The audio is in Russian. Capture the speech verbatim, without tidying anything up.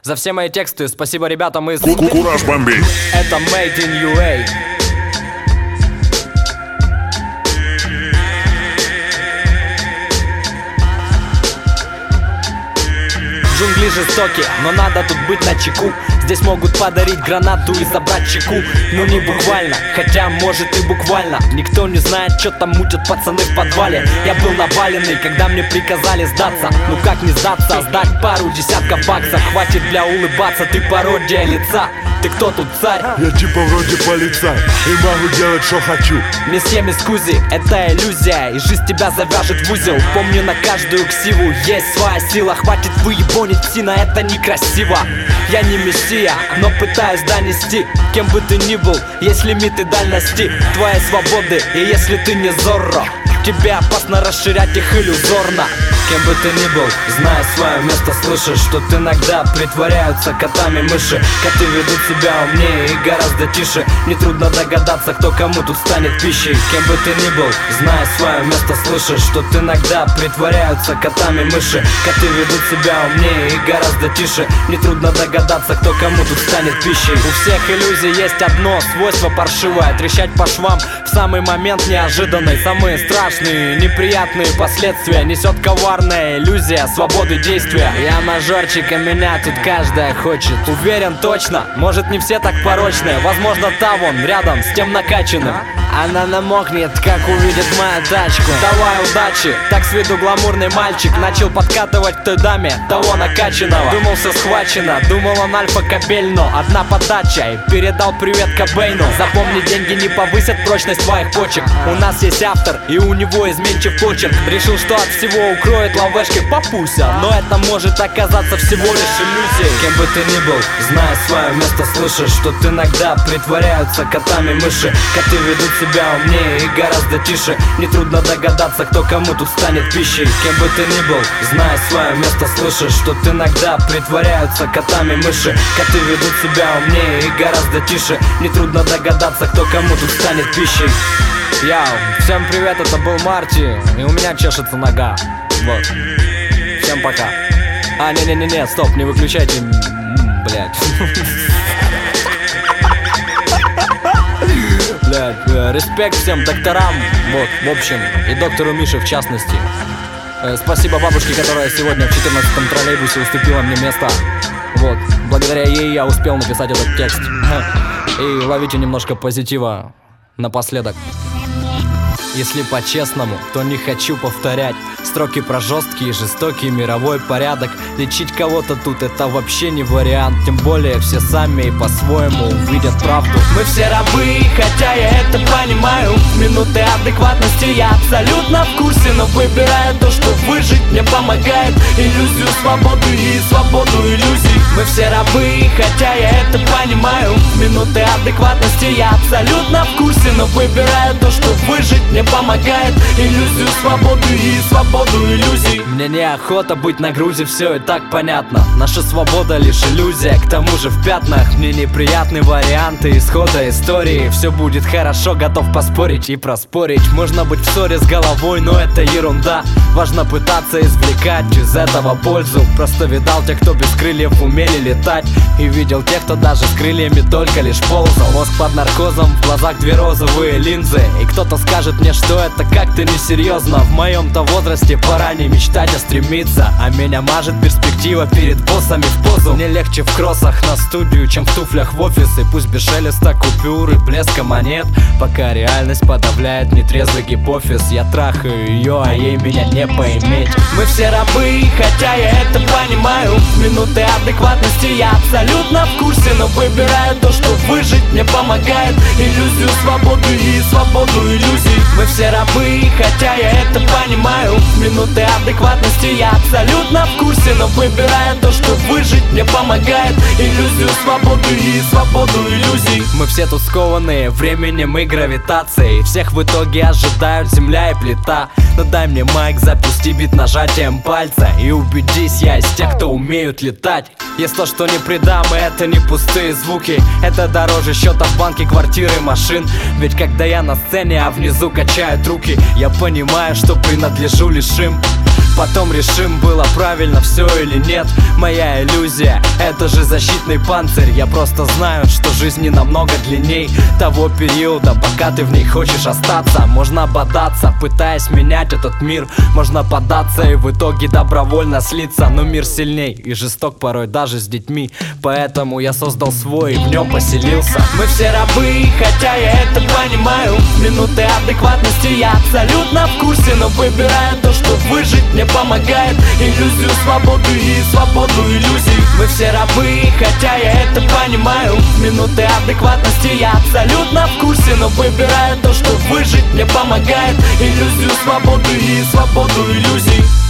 За все мои тексты спасибо ребятам из Кураж Бомби. Это Made in ю эй. Джунгли жестоки, но надо тут быть начеку. Здесь могут подарить гранату и забрать чеку. Ну не буквально, хотя может и буквально. Никто не знает, что там мутят пацаны в подвале. Я был наваленный, когда мне приказали сдаться. Ну как не сдаться, сдать пару десятков баксов. Хватит для улыбаться, ты пародия лица. Ты кто тут царь? Я типа вроде полицай и могу делать, что хочу. Месье Мискузи, это иллюзия, и жизнь тебя завяжет в узел. Помни, на каждую ксиву есть своя сила. Хватит выебонить псина, это некрасиво. Я не мессия, но пытаюсь донести. Кем бы ты ни был, есть лимиты дальности твоей свободы, и если ты не Зорро, тебе опасно расширять их иллюзорно. Кем бы ты ни был, знай свое место, слышишь, что иногда притворяются котами мыши. Коты ведут себя умнее и гораздо тише. Нетрудно догадаться, кто кому тут станет пищей. Кем бы ты ни был, знай свое место, слышишь, что иногда притворяются котами мыши. Коты ведут себя умнее и гораздо тише. Нетрудно догадаться, кто кому тут станет пищей. У всех иллюзий есть одно свойство паршивое: трещать по швам в самый момент неожиданный. Самые страшные, неприятные последствия несет коварная иллюзия свободы действия. Я мажорчика, меня тут каждая хочет. Уверен точно, может не все так порочные. Возможно, та вон рядом с тем накачанным. Она намокнет, как увидит мою тачку. Давай удачи, так с виду гламурный мальчик начал подкатывать к той даме того накачанного. Думал, все схвачено, думал он альфа-капель, но одна подача и передал привет Кобейну. Запомни, деньги не повысят прочность твоих почек. У нас есть автор, и у него изменчив почерк. Решил, что от всего укроет ловешки папуся, но это может оказаться всего лишь иллюзией. Кем бы ты ни был, знай свое место, слышишь, что иногда притворяются котами мыши. Коты ведут себя умнее и гораздо тише. Нетрудно догадаться, кто кому тут станет пищей. Кем бы ты ни был, знай свое место, слышишь, что иногда притворяются котами мыши. Коты ведут себя умнее и гораздо тише. Нетрудно догадаться, кто кому тут станет пищей. Яу, всем привет, это был Марти, и у меня чешется нога. Вот, всем пока. А, не-не-не-не, стоп, не выключайте, блядь. Блядь, респект всем докторам, вот, в общем, и доктору Мише в частности. Спасибо бабушке, которая сегодня в четырнадцатом троллейбусе уступила мне место. Вот, благодаря ей я успел написать этот текст. И ловите немножко позитива напоследок. Если по-честному, то не хочу повторять строки про жесткий и жестокий мировой порядок. Лечить кого-то тут это вообще не вариант. Тем более все сами и по-своему увидят правду. Мы все рабы, хотя я это понимаю. В минуты адекватности я абсолютно в курсе, но выбираю то, что выжить мне помогает. Иллюзию свободы и свободу иллюзий. Мы все рабы, хотя я это понимаю. В минуты адекватности я абсолютно в курсе, но выбираю то, что выжить мне помогает. Иллюзию свободы и свободу иллюзий. Мне неохота быть на грузе, все и так понятно. Наша свобода лишь иллюзия, к тому же в пятнах. Мне неприятны варианты исхода истории. Все будет хорошо, готов поспорить и проспорить. Можно быть в ссоре с головой, но это ерунда. Важно пытаться извлекать из этого пользу. Просто видал тех, кто без крыльев умели летать, и видел тех, кто даже с крыльями только лишь ползал. Мозг под наркозом, в глазах две розовые линзы. И кто-то скажет мне, что это как-то несерьезно. В моем-то возрасте пора не мечтать, а стремиться. А меня мажет перспектива перед боссами в позу. Мне легче в кроссах на студию, чем в туфлях в офис. И пусть без шелеста купюр и блеска монет, пока реальность подавляет нетрезвый гипофиз. Я трахаю ее, а ей меня не поиметь. Мы все рабы, хотя я это понимаю. В минуты адекватности я абсолютно в курсе, но выбираю то, что выжить мне помогает. Иллюзию свободы и свободу иллюзий. Мы все рабы, хотя я это понимаю. В минуты адекватности я абсолютно в курсе, но выбираю то, что выжить мне помогает. Иллюзию свободы и свободу иллюзий. Мы все тут скованные временем и гравитацией. Всех в итоге ожидают земля и плита. Но дай мне майк, запусти бит нажатием пальца, и убедись, я из тех, кто умеют летать. Есть то, что не предам, и это не пустые звуки. Это дороже счета в банке, квартиры, машин. Ведь когда я на сцене, а внизу качают руки, я понимаю, что принадлежу лишь им. Потом решим, было правильно все или нет. Моя иллюзия — это же защитный панцирь. Я просто знаю, что жизнь не намного длинней того периода, пока ты в ней хочешь остаться. Можно бодаться, пытаясь менять этот мир. Можно податься и в итоге добровольно слиться. Но мир сильней и жесток порой даже с детьми. Поэтому я создал свой и в нем поселился. Мы все рабы, хотя я это понимаю. В минуты адекватности я абсолютно в курсе, но выбираю то, что выжить мне помогает. Иллюзию свободы и свободу иллюзий. Мы все рабы, хотя я это понимаю. В минуты адекватности я абсолютно в курсе, но выбираю то, что выжить мне помогает. Иллюзию свободы и свободу иллюзий.